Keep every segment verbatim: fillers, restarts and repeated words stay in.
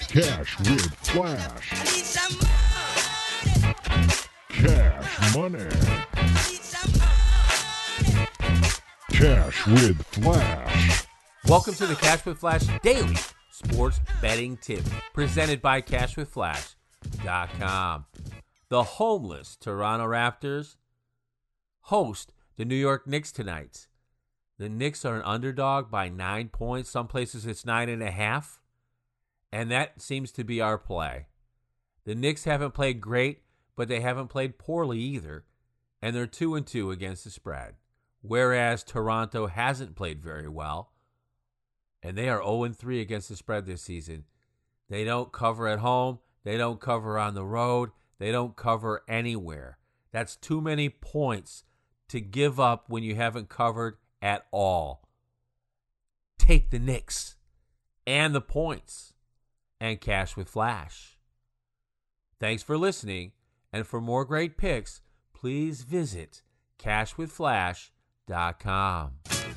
Cash with Flash. Cash money. Cash with Flash. Welcome to the Cash with Flash Daily Sports Betting Tip, presented by cash with flash dot com. The homeless Toronto Raptors host the New York Knicks tonight. The Knicks are an underdog by nine points. Some places it's nine and a half. And that seems to be our play. The Knicks haven't played great, but they haven't played poorly either. And they're two and two against the spread. Whereas Toronto hasn't played very well. And they are oh and three against the spread this season. They don't cover at home. They don't cover on the road. They don't cover anywhere. That's too many points to give up when you haven't covered at all. Take the Knicks and the points and cash with Flash. Thanks for listening. And for more great picks, please visit cash with flash dot com.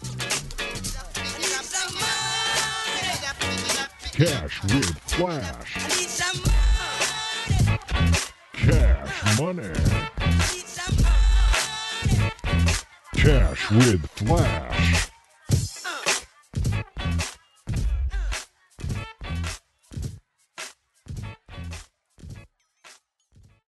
Cash with Flash. Cash money. Cash with Flash.